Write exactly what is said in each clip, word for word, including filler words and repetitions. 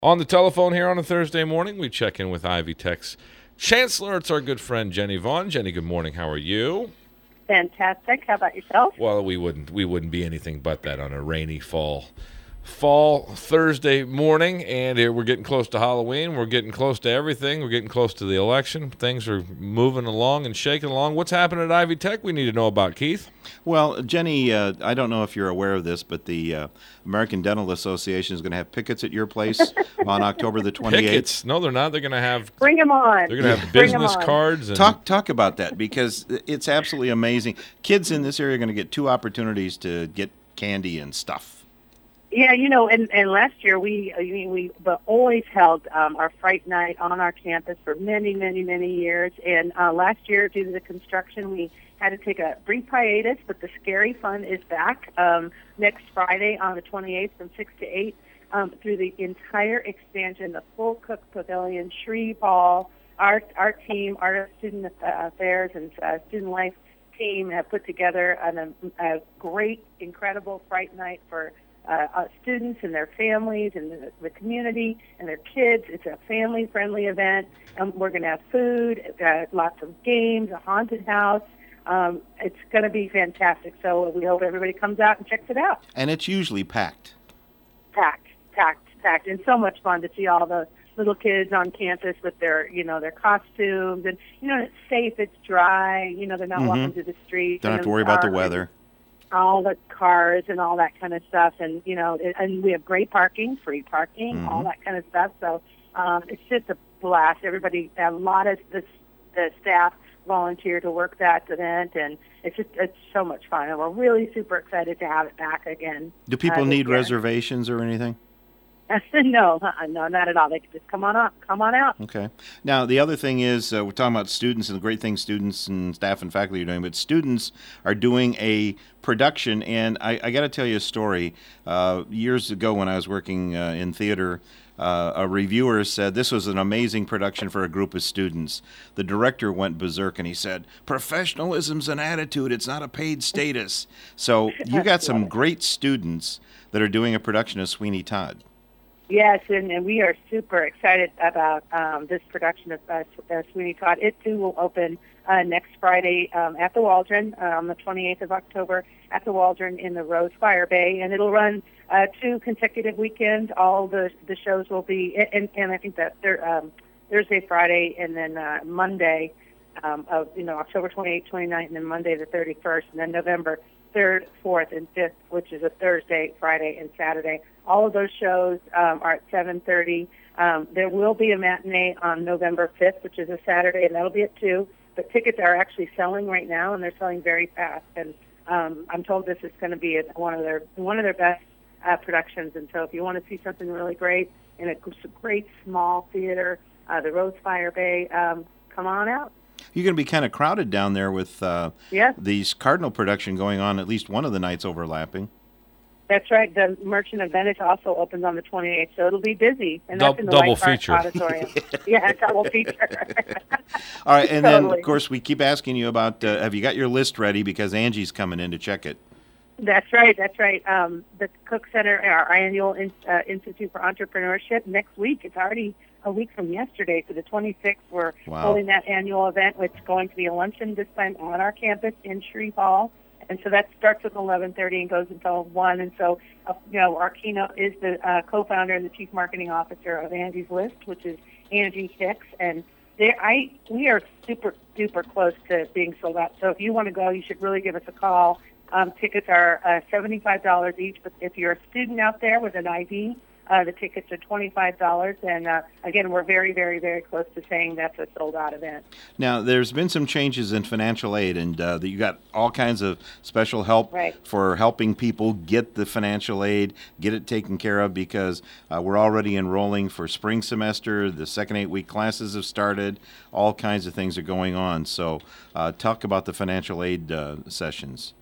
On the telephone here on a Thursday morning, we check in with Ivy Tech's Chancellor. It's our good friend Jenny Vaughn. Jenny, good morning. How are you? Fantastic. How about yourself? Well, we wouldn't we wouldn't be anything but that on a rainy fall fall Thursday morning, and here we're getting close to Halloween. We're getting close to everything. We're getting close to the election. Things are moving along and shaking along. What's happening at Ivy Tech we need to know about, Keith? Well, Jenny, uh, I don't know if you're aware of this, but the uh, American Dental Association is going to have pickets at your place on October the twenty-eighth. Pickets? No, they're not. They're going to have Bring them on. They're going to have Bring 'em business on. cards. And Talk talk about that, because it's absolutely amazing. Kids in this area are going to get two opportunities to get candy and stuff. Yeah, you know, and, and last year we I mean, we but always held um, our Fright Night on our campus for many, many, many years. And uh, last year, due to the construction, we had to take a brief hiatus, but the Scary Fun is back um, next Friday on the twenty-eighth from six to eight um, through the entire expansion, the full Cook Pavilion, Shreve Hall. Our, our team, our student affairs and uh, student life team have put together an, a great, incredible Fright Night for Uh, uh, students and their families and the, the community and their kids. It's a family-friendly event, and we're going to have food, uh, lots of games, a haunted house. Um, it's going to be fantastic. So we hope everybody comes out and checks it out. And it's usually packed. Packed, packed, packed, and so much fun to see all the little kids on campus with their, you know, their costumes, and you know, it's safe, it's dry. You know, they're not Mm-hmm. walking through the streets. Don't and have to in worry about the park. weather. All the cars and all that kind of stuff, and you know, and we have great parking, free parking, Mm-hmm. all that kind of stuff. So um, it's just a blast. Everybody, a lot of the, the staff volunteer to work that event, and it's just it's so much fun. And we're really super excited to have it back again. Do people uh, this need year. reservations or anything? no, uh-uh, no, not at all. They can just come on up, come on out. Okay. Now, the other thing is, uh, we're talking about students and the great things students and staff and faculty are doing, but students are doing a production, and I, I got to tell you a story. Uh, years ago when I was working uh, in theater, uh, a reviewer said this was an amazing production for a group of students. The director went berserk, and he said, professionalism's an attitude, it's not a paid status. So you got some great students that are doing a production of Sweeney Todd. Yes, and, and we are super excited about um, this production of uh, uh, Sweeney Todd. It, too, will open uh, next Friday um, at the Waldron uh, on the twenty-eighth of October at the Waldron in the Rose Fire Bay, and it'll run uh, two consecutive weekends. All the the shows will be, and, and I think that they're, um, Thursday, Friday, and then uh, Monday um, of, you know, October twenty-eighth, twenty-ninth, and then Monday the thirty-first, and then November third, fourth, and fifth, which is a Thursday, Friday, and Saturday. All of those shows um, are at seven thirty. Um, there will be a matinee on November fifth, which is a Saturday, and that'll be at two. But tickets are actually selling right now, and they're selling very fast. And um, I'm told this is going to be one of their one of their best uh, productions. And so if you want to see something really great in a great small theater, uh, the Rose Fire Bay, um, come on out. You're going to be kind of crowded down there with uh, Yeah. these Cardinal production going on at least one of the nights overlapping. That's right. The Merchant of Venice also opens on the twenty-eighth, so it'll be busy. And Dou- that's in the double White Park feature. Auditorium. Yeah, double feature. All right, and then, Totally. of course, we keep asking you about, uh, have you got your list ready, because Angie's coming in to check it. That's right. That's right. Um, the Cook Center, our annual in, uh, Institute for Entrepreneurship, next week. It's already a week from yesterday, so the twenty-sixth. We're Wow. holding that annual event. It's going to be a luncheon this time on our campus in Shreve Hall. And so that starts at eleven thirty and goes until one. And so, uh, you know, our keynote is the uh, co-founder and the chief marketing officer of Angie's List, which is Angie Hicks. And there, I we are super, super close to being sold out. So if you want to go, you should really give us a call. Um, tickets are uh, seventy-five dollars each, but if you're a student out there with an I D, uh, the tickets are twenty-five dollars. And uh, again, we're very, very, very close to saying that's a sold-out event. Now, there's been some changes in financial aid, and uh, you got all kinds of special help Right. for helping people get the financial aid, get it taken care of, because uh, we're already enrolling for spring semester. The second eight-week classes have started. All kinds of things are going on. So uh, talk about the financial aid uh, sessions.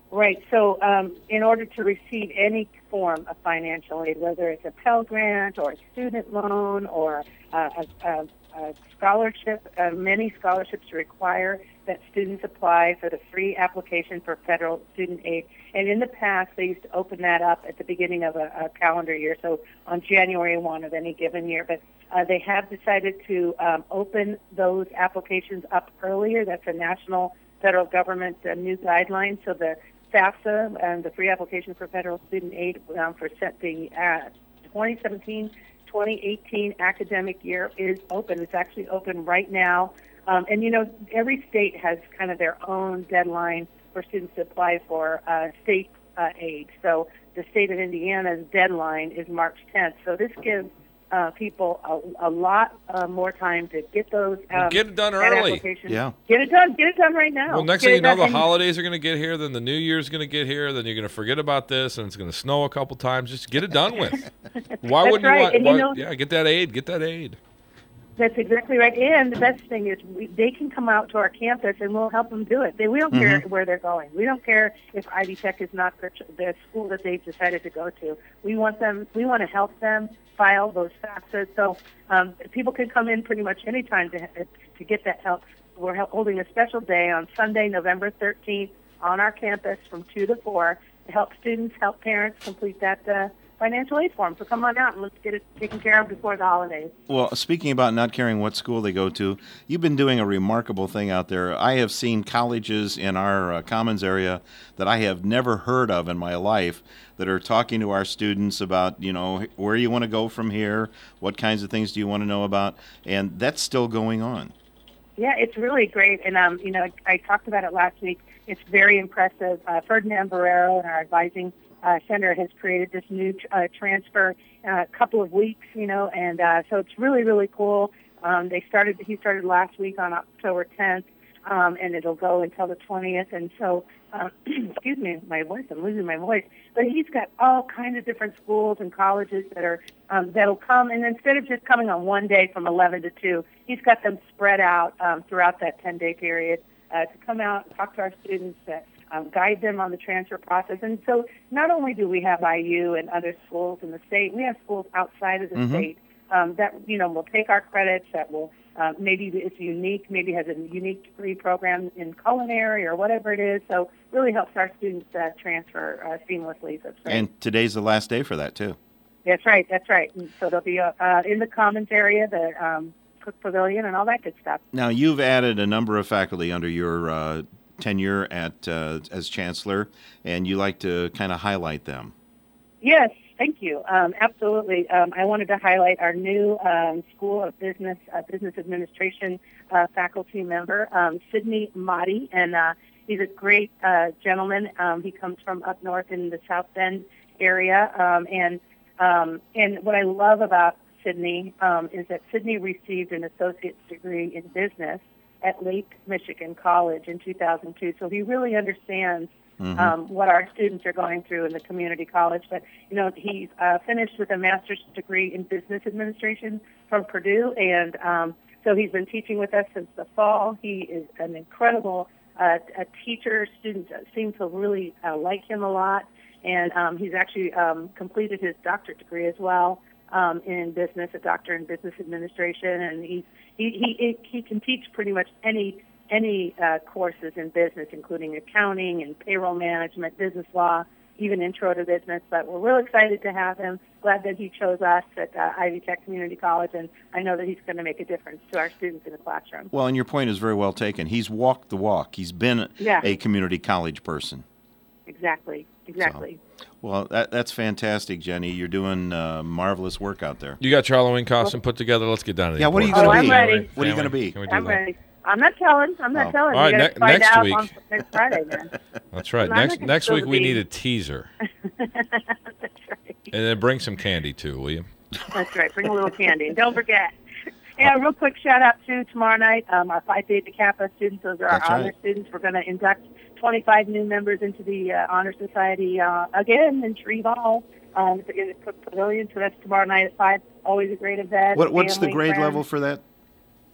Right. So um, in order to receive any form of financial aid, whether it's a Pell Grant or a student loan or uh, a, a, a scholarship, uh, many scholarships require that students apply for the free application for federal student aid. And in the past, they used to open that up at the beginning of a, a calendar year, so on January first of any given year. But uh, they have decided to um, open those applications up earlier. That's a national federal government uh, new guideline. So the FAFSA and the free application for federal student aid um, for set the uh, twenty seventeen twenty eighteen academic year is open. It's actually open right now. Um, and, you know, every state has kind of their own deadline for students to apply for uh, state uh, aid. So the state of Indiana's deadline is March tenth. So this gives uh, people a, a lot uh, more time to get those um, get it done that early. application. Yeah. Get it done. Get it done right now. Well, next Get thing it you know, done the and- holidays are going to get here, then the New Year's going to get here, then you're going to forget about this, and it's going to snow a couple times. Just get it done with. Why That's wouldn't right. you want? And you Why, know- yeah, get that aid. Get that aid. That's exactly right. And the best thing is we, they can come out to our campus and we'll help them do it. They, we don't Mm-hmm. care where they're going. We don't care if Ivy Tech is not the, the school that they've decided to go to. We want them. We want to help them file those FAFSAs. So um, people can come in pretty much any time to to get that help. We're hel- holding a special day on Sunday, November thirteenth, on our campus from two to four to help students, help parents complete that uh, financial aid form. So come on out and let's get it taken care of before the holidays. Well, speaking about not caring what school they go to, you've been doing a remarkable thing out there. I have seen colleges in our uh, Commons area that I have never heard of in my life that are talking to our students about, you know, where you want to go from here, what kinds of things do you want to know about, and that's still going on. Yeah, it's really great. And, um, you know, I, I talked about it last week. It's very impressive. Uh, Ferdinand Barrero and our advising uh, center has created this new uh, transfer in a couple of weeks, you know, and uh, so it's really, really cool. Um, they started, he started last week on October tenth, um, and it'll go until the twentieth. And so, um, excuse me, my voice, I'm losing my voice. But he's got all kinds of different schools and colleges that are, um, that'll come. And instead of just coming on one day from eleven to two, he's got them spread out um, throughout that ten-day period uh, to come out and talk to our students, uh, um, guide them on the transfer process. And so not only do we have I U and other schools in the state, we have schools outside of the Mm-hmm. state um, that, you know, will take our credits, that will uh, maybe it's unique, maybe has a unique degree program in culinary or whatever it is. So really helps our students uh, transfer uh, seamlessly. So it's great. And today's the last day for that, too. That's right, that's right. And so they'll be uh, uh, in the Commons area, the um, Cook Pavilion, and all that good stuff. Now, you've added a number of faculty under your uh, tenure at uh, as chancellor, and you like to kind of highlight them. Yes, thank you. Um, absolutely. Um, I wanted to highlight our new um, School of Business uh, Business Administration uh, faculty member, um, Sidney Motti, and uh, he's a great uh, gentleman. Um, he comes from up north in the South Bend area, um, and um, and what I love about Sidney um, is that Sidney received an associate's degree in business at Lake Michigan College in two thousand two. So he really understands Mm-hmm. um, what our students are going through in the community college. But, you know, he's uh, finished with a master's degree in business administration from Purdue, and um, so he's been teaching with us since the fall. He is an incredible uh, a teacher. Students seem to really uh, like him a lot, and um, he's actually um, completed his doctorate degree as well um, in business, a doctor in business administration, and he's, he, he, he can teach pretty much any any uh, courses in business, including accounting and payroll management, business law, even intro to business. But we're real excited to have him. Glad that he chose us at uh, Ivy Tech Community College, and I know that he's going to make a difference to our students in the classroom. Well, and your point is very well taken. He's walked the walk. He's been Yeah. a community college person. Exactly, exactly. So, well, that, that's fantastic, Jenny. You're doing uh, marvelous work out there. You got your Halloween costume put together. Let's get down to the Yeah, what are you important going to Oh, be? I'm ready. What are you going to be? Can we do I'm that? ready. I'm not telling. I'm not Oh. telling. All right, You ne- gotta find next out week. on next Friday, man. That's right. I'm not Next gonna next spill week the we beans. need a teaser, That's right. and then bring some candy too, will you? That's right. Bring a little candy. And don't forget. Yeah, real quick shout out to tomorrow night, um, our Phi Theta Kappa students. Those are That's our right. honor students. We're going to induct twenty-five new members into the uh, Honor Society uh, again in Shreve Hall um, in the Cook Pavilion. So that's tomorrow night at five. Always a great event. What, what's the Family, grade friends. level for that?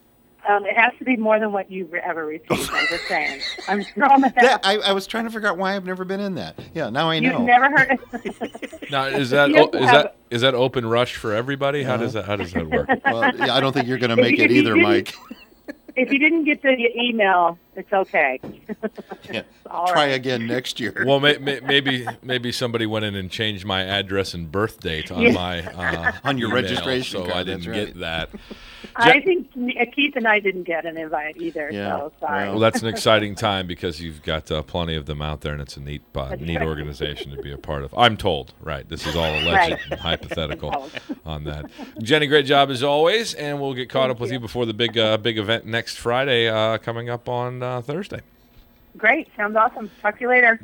Um, it has to be more than what you've ever received. I'm just saying. I'm throwing that That, out. I, I was trying to figure out why I've never been in that. Yeah, now I You've know. never heard of Now, is that You have o- to is have- that is that open rush for everybody? How does that how does that work? Well, yeah, I don't think you're going to make it If you either, didn't- Mike. If you didn't get the email, it's okay. Yeah. All Try right. again next year. Well, may, may, maybe maybe somebody went in and changed my address and birth date on Yeah. my uh, On your email, registration so card, I didn't that's right. get that. I think uh, Keith and I didn't get an invite either, Yeah, so sorry. Well, that's an exciting time because you've got uh, plenty of them out there, and it's a neat, uh, That's neat right. organization to be a part of. I'm told, right? This is all alleged Right. and hypothetical Oh. on that. Jenny, great job as always, and we'll get caught Thank up with you. you. before the big, uh, big event next Friday, uh, coming up on uh, Thursday. Great. Sounds awesome. Talk to you later.